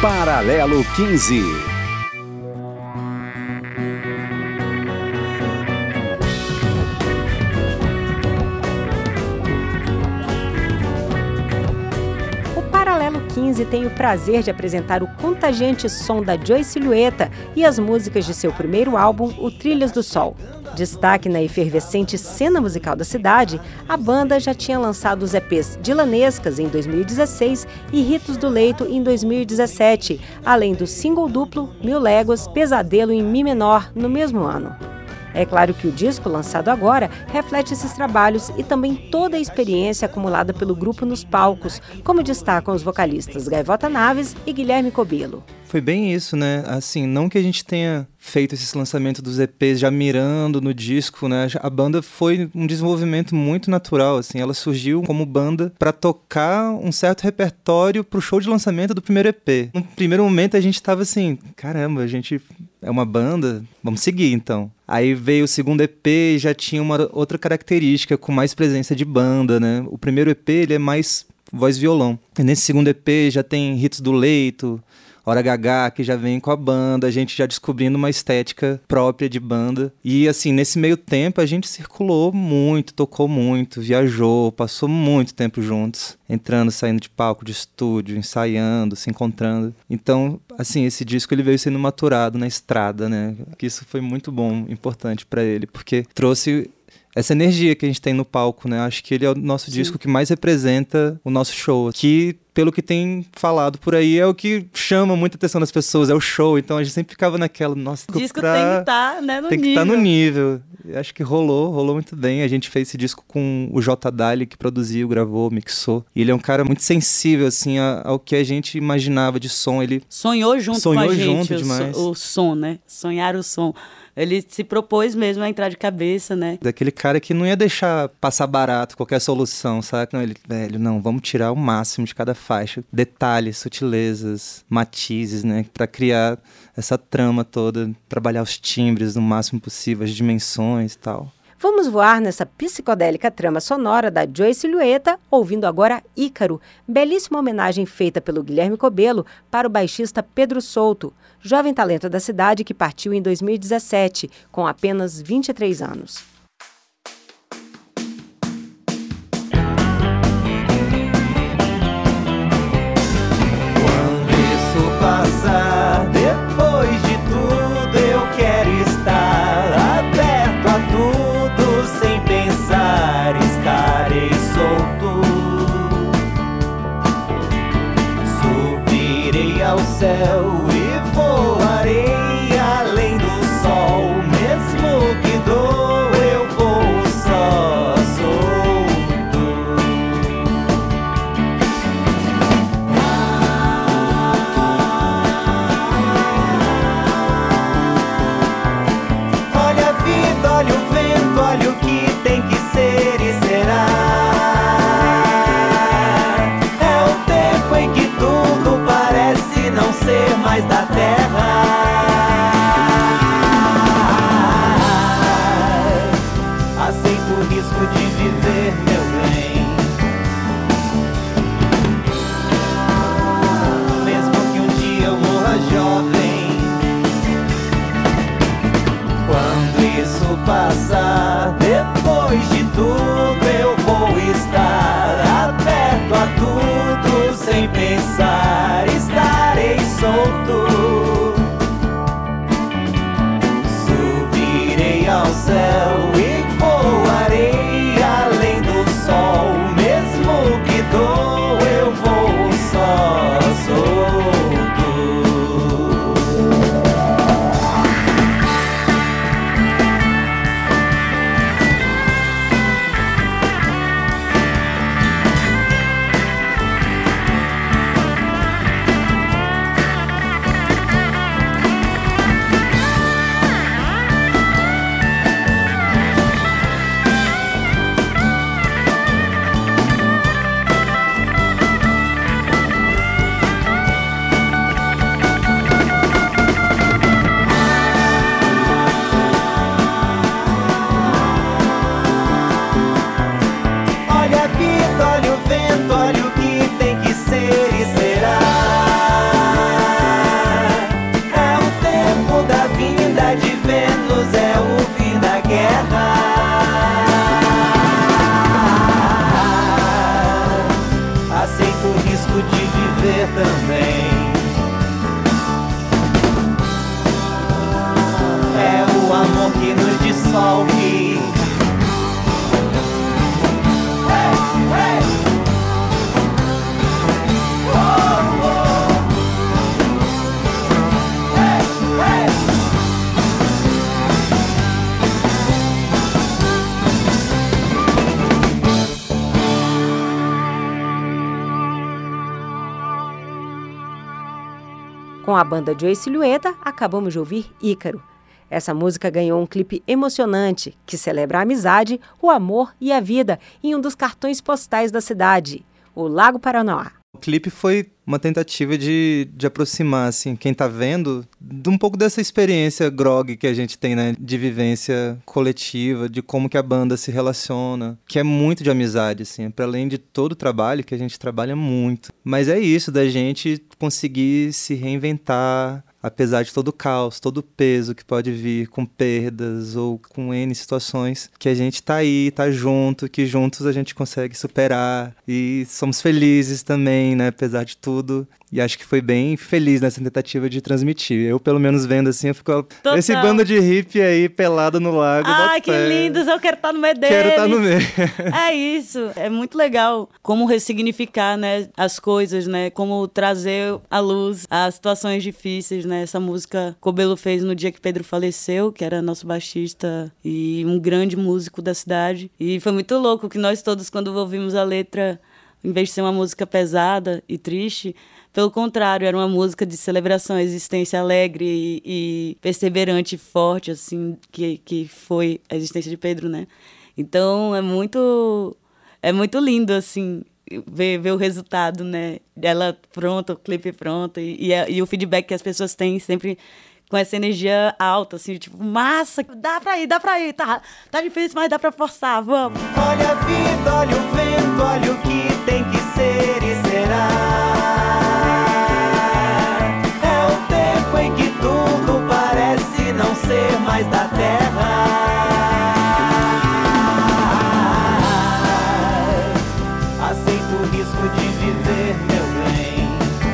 Paralelo 15. Paralelo 15 tem o prazer de apresentar o contagiante som da Joy Silhueta e as músicas de seu primeiro álbum, o Trilhas do Sol. Destaque na efervescente cena musical da cidade, a banda já tinha lançado os EPs Dilanescas em 2016 e Ritos do Leito em 2017, além do single duplo Mil Léguas, Pesadelo em Mi menor no mesmo ano. É claro que o disco, lançado agora, reflete esses trabalhos e também toda a experiência acumulada pelo grupo nos palcos, como destacam os vocalistas Gaivota Naves e Guilherme Cobelo. Foi bem isso, né? Assim, não que a gente tenha feito esse lançamento dos EPs já mirando no disco, né? A banda foi um desenvolvimento muito natural, assim. Ela surgiu como banda para tocar um certo repertório pro show de lançamento do primeiro EP. No primeiro momento a gente tava assim, caramba, a gente é uma banda, vamos seguir então. Aí veio o segundo EP e já tinha uma outra característica, com mais presença de banda, né? O primeiro EP, ele é mais voz e violão. E nesse segundo EP já tem Ritos do Leito, Hora Gagá, que já vem com a banda, a gente já descobrindo uma estética própria de banda. E assim, nesse meio tempo a gente circulou muito, tocou muito, viajou, passou muito tempo juntos, entrando, saindo de palco, de estúdio, ensaiando, se encontrando. Então, assim, esse disco ele veio sendo maturado na estrada, né? Que isso foi muito bom, importante pra ele, porque trouxe essa energia que a gente tem no palco, né? Acho que ele é o nosso disco que mais representa o nosso show. Que, pelo que tem falado por aí, é o que chama muita atenção das pessoas, é o show. Então a gente sempre ficava naquela, nossa, o disco tem que estar, né, no nível. Tem que estar no nível. Acho que rolou muito bem. A gente fez esse disco com o J. Dali, que produziu, gravou, mixou. E ele é um cara muito sensível, assim, ao que a gente imaginava de som. Ele sonhou junto com a gente junto demais. O som, né? Sonhar o som. Ele se propôs mesmo a entrar de cabeça, né? Daquele cara que não ia deixar passar barato qualquer solução, sabe? Não, ele, velho, não, vamos tirar o máximo de cada faixa. Detalhes, sutilezas, matizes, né? Pra criar essa trama toda, trabalhar os timbres no máximo possível, as dimensões e tal. Vamos voar nessa psicodélica trama sonora da Joy Silhueta, ouvindo agora Ícaro, belíssima homenagem feita pelo Guilherme Cobelo para o baixista Pedro Souto, jovem talento da cidade que partiu em 2017, com apenas 23 anos. Quando isso passar, depois de tudo, eu quero estar aberto a tudo, sem pensar, estarei solto. Subirei ao céu e voarei além do sol, mesmo que dor, eu vou só solto. Olha a vida, olha o vento, olha o que tem que ser e será. É o tempo em que tudo parece não ser mais da terra. Aceito o risco de viver, meu bem, mesmo que um dia eu morra jovem. Quando isso passar, depois de tudo, eu vou estar aberto a tudo, sem pensar, estarei solto. viver também. É o amor que nos dissolve. Com a banda Joey Silhueta, acabamos de ouvir Ícaro. Essa música ganhou um clipe emocionante que celebra a amizade, o amor e a vida em um dos cartões postais da cidade, o Lago Paranoá. O clipe foi uma tentativa de aproximar, assim, quem tá vendo, de um pouco dessa experiência grog que a gente tem, né? De vivência coletiva, de como que a banda se relaciona, que é muito de amizade, assim, para além de todo o trabalho, que a gente trabalha muito. Mas é isso, da gente conseguir se reinventar, apesar de todo o caos, todo o peso que pode vir com perdas ou com N situações, que a gente tá aí, tá junto, que juntos a gente consegue superar e somos felizes também, né, apesar de tudo. E acho que foi bem feliz nessa tentativa de transmitir. Eu, pelo menos, vendo assim, eu fico... Total. Esse bando de hippie aí, pelado no lago. Ai, que lindos! Eu quero estar no meio deles. Quero estar no meio. É isso. É muito legal como ressignificar, né, as coisas, né? Como trazer à luz as situações difíceis, né? Essa música Cobelo fez no dia que Pedro faleceu, que era nosso baixista e um grande músico da cidade. E foi muito louco que nós todos, quando ouvimos a letra, em vez de ser uma música pesada e triste, pelo contrário, era uma música de celebração, existência alegre e perseverante e forte, assim, que foi a existência de Pedro, né? Então, é muito lindo, assim, ver o resultado, né? Ela pronta, o clipe pronto, e o feedback que as pessoas têm sempre com essa energia alta, assim, tipo, massa, dá pra ir, tá difícil, mas dá pra forçar, vamos. Olha a vida, olha o vento, olha o que tem que ser e será. É o tempo em que tudo parece não ser mais da terra. Aceito o risco de viver, meu bem.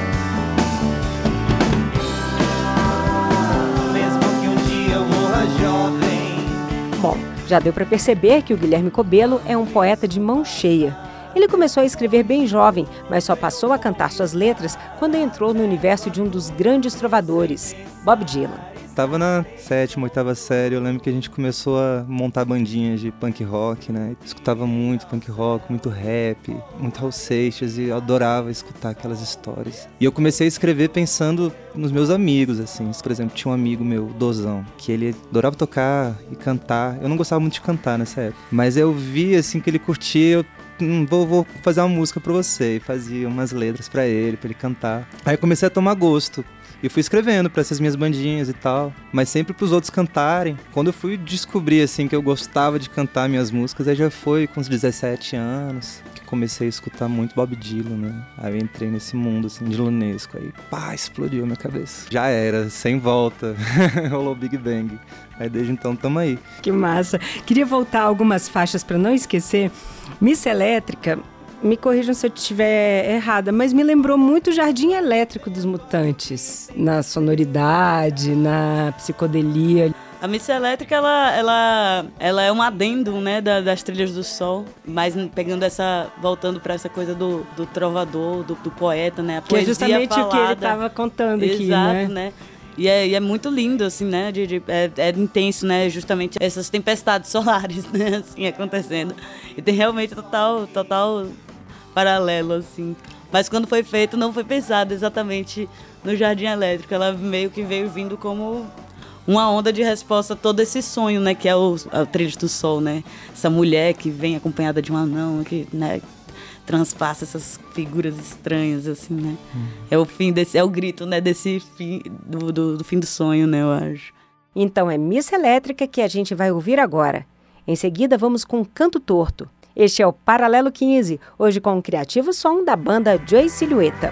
Mesmo que um dia eu morra jovem. Bom, já deu para perceber que o Guilherme Cobelo é um poeta de mão cheia. Ele começou a escrever bem jovem, mas só passou a cantar suas letras quando entrou no universo de um dos grandes trovadores, Bob Dylan. Tava na 7ª, 8ª série, eu lembro que a gente começou a montar bandinhas de punk rock, né? Escutava muito punk rock, muito rap, muito Raul Seixas, e eu adorava escutar aquelas histórias. E eu comecei a escrever pensando nos meus amigos, assim. Por exemplo, tinha um amigo meu, Dozão, que ele adorava tocar e cantar. Eu não gostava muito de cantar nessa época, mas eu vi, assim, que ele curtia, vou fazer uma música pra você. E fazia umas letras pra ele cantar. Aí eu comecei a tomar gosto. E fui escrevendo pra essas minhas bandinhas e tal, mas sempre pros outros cantarem. Quando eu fui descobrir, assim, que eu gostava de cantar minhas músicas, aí já foi com uns 17 anos que comecei a escutar muito Bob Dylan, né? Aí eu entrei nesse mundo, assim, dilanesco, aí pá, explodiu a minha cabeça. Já era, sem volta, rolou o Big Bang. Aí desde então tamo aí. Que massa! Queria voltar a algumas faixas pra não esquecer. Missa Elétrica, me corrijam se eu estiver errada, mas me lembrou muito o Jardim Elétrico dos Mutantes, na sonoridade, na psicodelia. A Missa Elétrica, ela é um adendo, né, das Trilhas do Sol, mas voltando para essa coisa do trovador, do poeta, né, a que poesia é justamente falada. o que ele estava contando aqui, exato, né? E é muito lindo, assim, né? É intenso, né? Justamente essas tempestades solares, né? Assim, acontecendo. E tem realmente total paralelo, assim. Mas quando foi feito, não foi pensado exatamente no Jardim Elétrico. Ela meio que veio vindo como uma onda de resposta a todo esse sonho, né? Que é o Trilhos do Sol, né? Essa mulher que vem acompanhada de um anão, que, né, transpassa essas figuras estranhas, assim, né? É o grito, né, desse fim, do fim do sonho, né, eu acho. Então é Missa Elétrica que a gente vai ouvir agora. Em seguida vamos com Canto Torto. Este é o Paralelo 15, hoje com o criativo som da banda Joey Silhueta.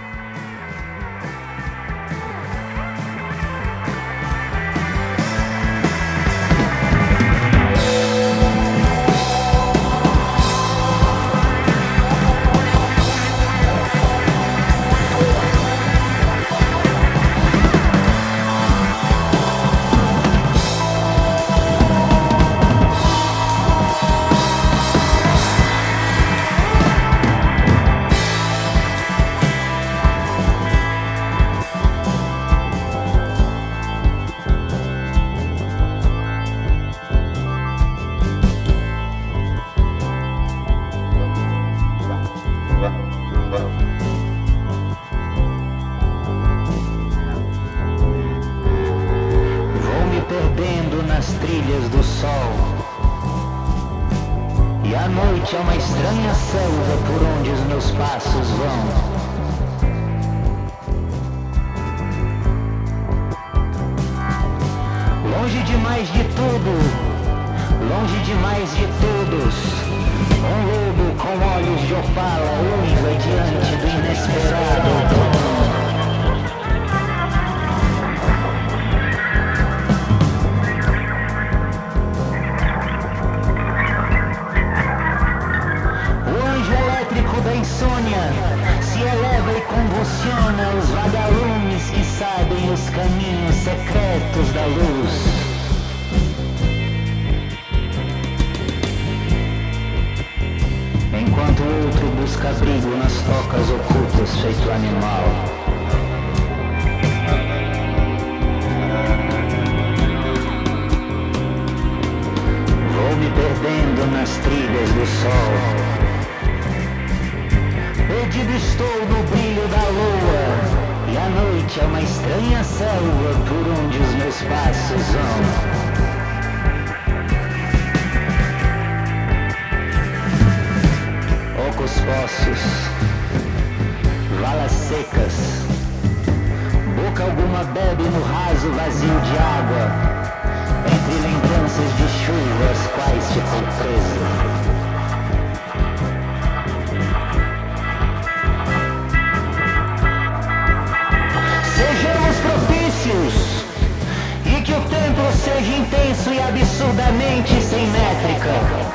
trilhas do sol. E a noite é uma estranha selva por onde os meus passos vão. Longe demais de tudo, longe demais de todos. Um lobo com olhos de opala uiva diante do inesperado outono. O anjo elétrico da insônia se eleva e convulsiona os vagalumes que sabem os caminhos secretos da luz. Enquanto o outro busca abrigo nas tocas ocultas feito animal. Vou me perdendo nas trilhas do sol. Perdido estou no brilho da lua. E a noite é uma estranha selva por onde os meus passos vão. Ocos poços, valas secas, boca alguma bebe no raso vazio de água, entre lembranças de chuva às quais ficou presa. Sejamos propícios, e que o tempo seja intenso e absurdamente sem métrica.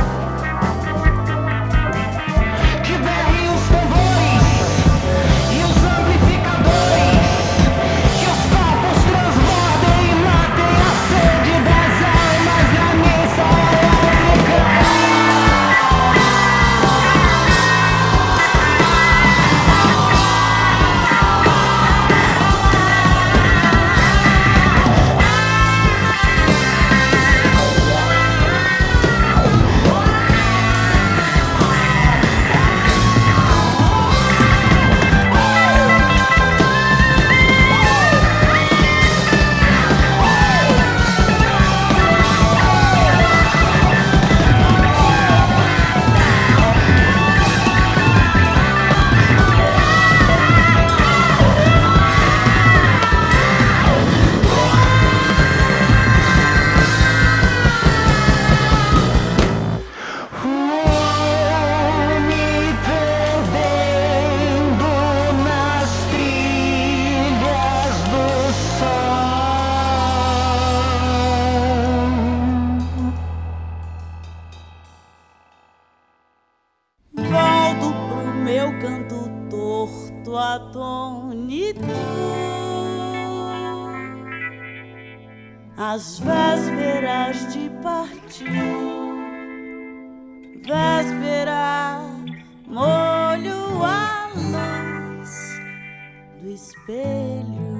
Às vésperas de partir, véspera, molho a luz do espelho.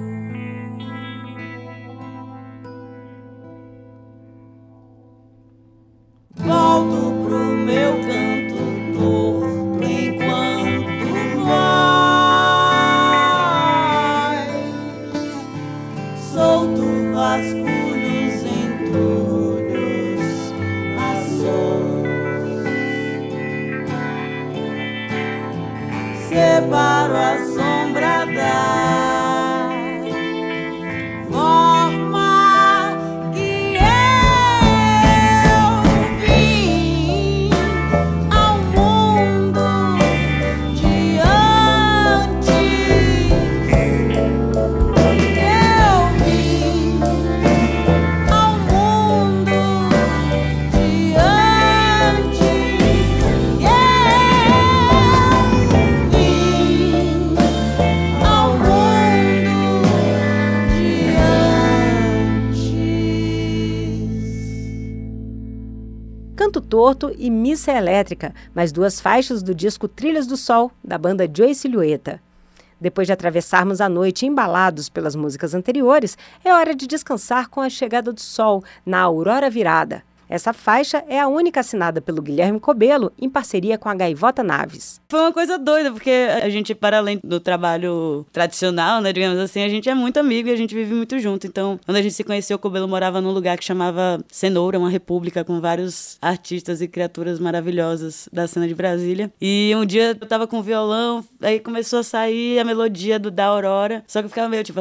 Volto pro meu canto torto enquanto vais, solto vasco separo a sombra da forma que eu vim ao mundo de antes. Eu vim ao mundo de antes. Canto Torto e Missa Elétrica, mais duas faixas do disco Trilhas do Sol, da banda Joey Silhueta. Depois de atravessarmos a noite embalados pelas músicas anteriores, é hora de descansar com a chegada do sol na aurora virada. Essa faixa é a única assinada pelo Guilherme Cobelo, em parceria com a Gaivota Naves. Foi uma coisa doida, porque a gente, para além do trabalho tradicional, né, digamos assim, a gente é muito amigo e a gente vive muito junto. Então, quando a gente se conheceu, o Cobelo morava num lugar que chamava Cenoura, uma república com vários artistas e criaturas maravilhosas da cena de Brasília. E um dia eu tava com o violão, aí começou a sair a melodia da Aurora, só que eu ficava meio tipo...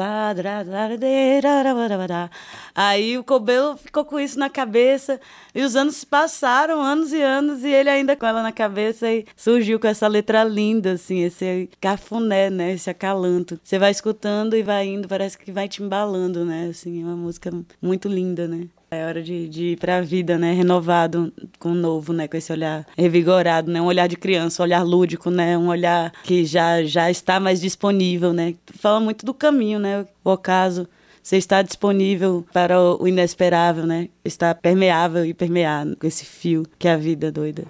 Aí o Cobelo ficou com isso na cabeça e os anos se passaram, anos e anos, e ele ainda com ela na cabeça e surgiu com essa letra linda, assim, esse cafuné, né, esse acalanto. Você vai escutando e vai indo, parece que vai te embalando, né, assim, é uma música muito linda, né. É hora de ir pra vida, né, renovado, com o novo, né, com esse olhar revigorado, né, um olhar de criança, um olhar lúdico, né, um olhar que já está mais disponível, né. Fala muito do caminho, né, o ocaso. Você está disponível para o inesperável, né? Está permeável e permear com esse fio que é a vida doida.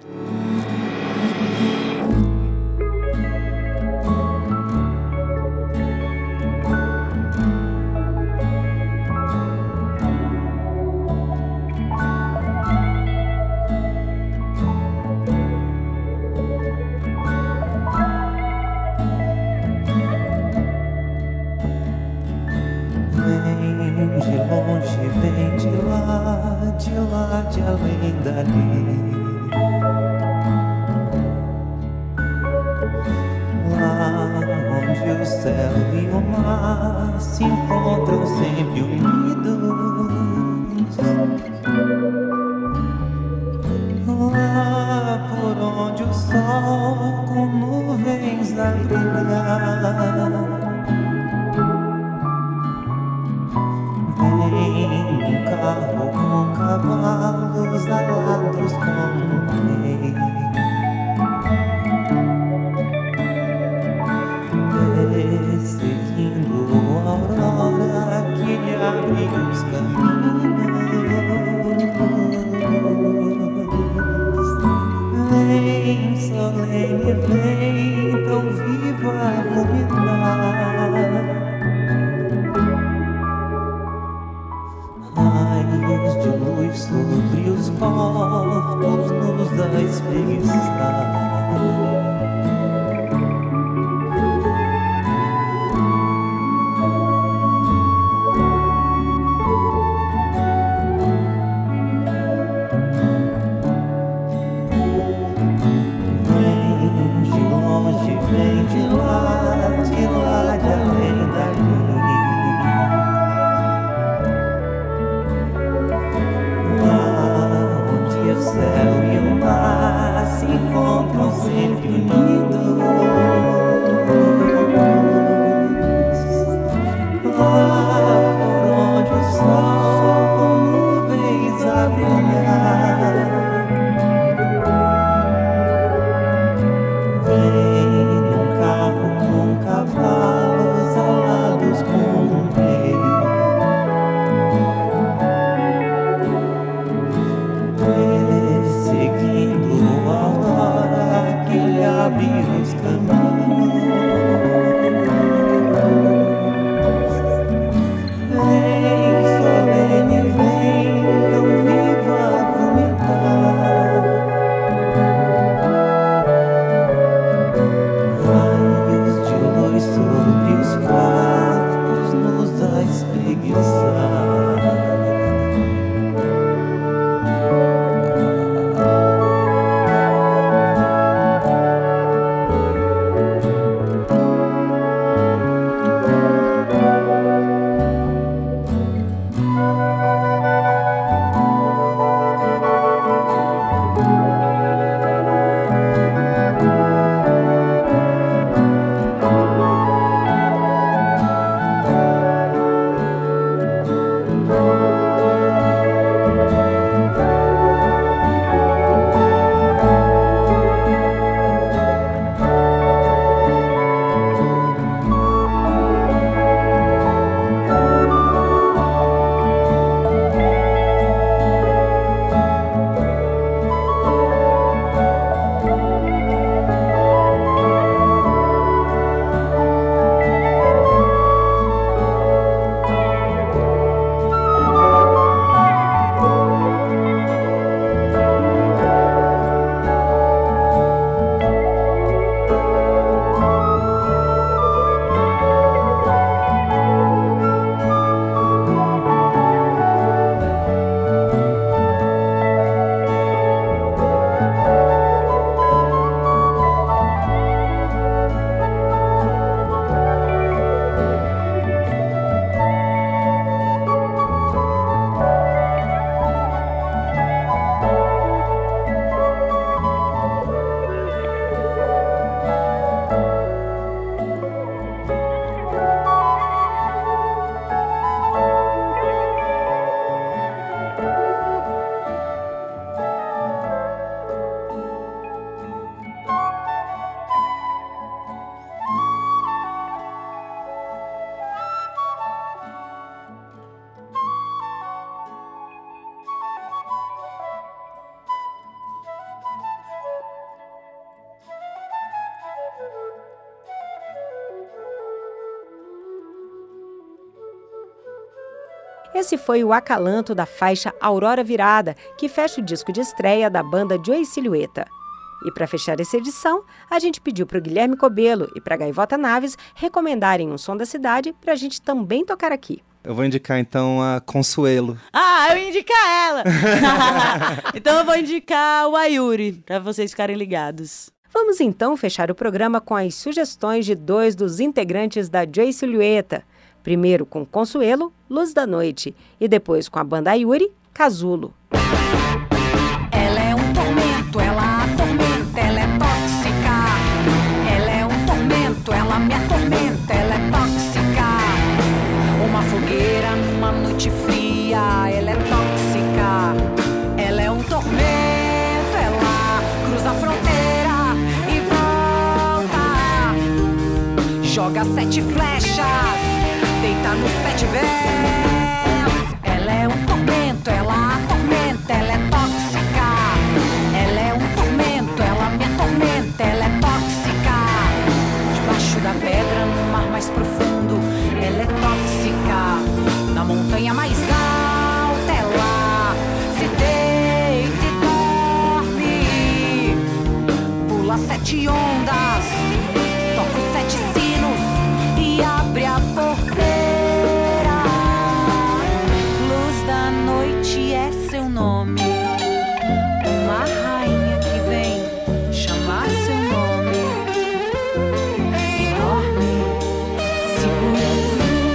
De longe vem de lá, de além dali. Lá onde o céu e o mar se encontram sempre unidos. Lá por onde o sol com nuvens a brilhar. Vem um carro com cavalos alados como um rei, perseguindo a aurora que lhe abre os caminhos. Esse foi o acalanto da faixa Aurora Virada, que fecha o disco de estreia da banda Joey Silhueta. E para fechar essa edição, a gente pediu para o Guilherme Cobelo e para a Gaivota Naves recomendarem um som da cidade para a gente também tocar aqui. Eu vou indicar então a Consuelo. Ah, eu ia indicar ela! Então eu vou indicar o Ayuri, para vocês ficarem ligados. Vamos então fechar o programa com as sugestões de 2 dos integrantes da Joey Silhueta. Primeiro com Consuelo, Luz da Noite, e depois com a banda Ayuri, Casulo. Ela é um tormento, ela atormenta, ela é tóxica. Ela é um tormento, ela me atormenta, ela é tóxica. Uma fogueira numa noite fria, ela é tóxica. Ela é um tormento, ela cruza a fronteira e volta. Joga 7 flechas, deita nos 7 véus. Ela é um tormento, ela atormenta, ela é tóxica. Ela é um tormento, ela me atormenta, ela é tóxica. Debaixo da pedra, no mar mais profundo, ela é tóxica. Na montanha mais alta, ela se deita e dorme. Pula 7 ondas, toca os 7 sinos e abre a porteira. Luz da noite é seu nome. Uma rainha que vem chamar seu nome e dorme segura.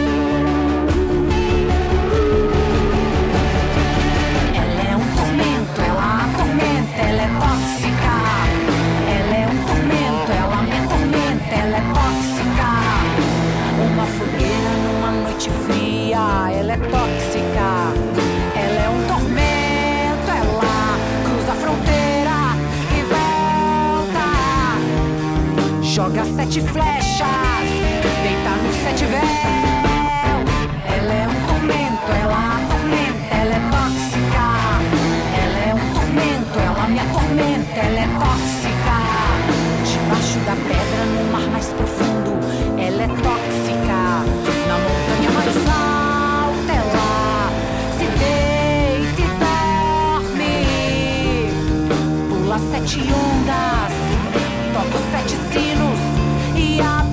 Ela é um tormento, ela atormenta, ela é tóxica. Ela é um tormento, ela me atormenta, ela é tóxica. Uma fogueira numa noite fria, ela é tóxica. Ela é um tormento, ela cruza a fronteira e volta. Joga 7 flechas, deita nos 7 véus. Ela é um tormento, ela atormenta, ela é tóxica. Ela é um tormento, ela me atormenta, ela é tóxica. Debaixo da pedra, no mar mais profundo, ela é tóxica. Na montanha mais alta, ela se deita e dorme. Pula 7 ondas, toca os 7 sinos e abre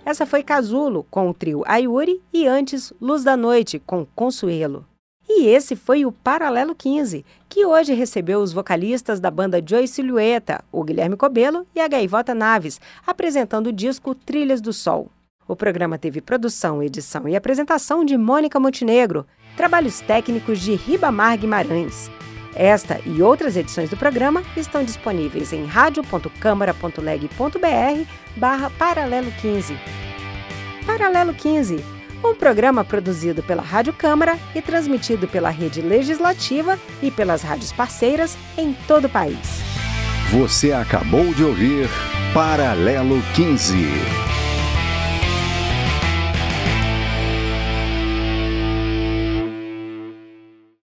Essa foi Casulo, com o trio Ayuri, e antes Luz da Noite, com Consuelo. E esse foi o Paralelo 15, que hoje recebeu os vocalistas da banda Joy Silhueta, o Guilherme Cobelo e a Gaivota Naves, apresentando o disco Trilhas do Sol. O programa teve produção, edição e apresentação de Mônica Montenegro, trabalhos técnicos de Ribamar Guimarães. Esta e outras edições do programa estão disponíveis em radio.câmara.leg.br/Paralelo 15. Paralelo 15, um programa produzido pela Rádio Câmara e transmitido pela Rede Legislativa e pelas rádios parceiras em todo o país. Você acabou de ouvir Paralelo 15.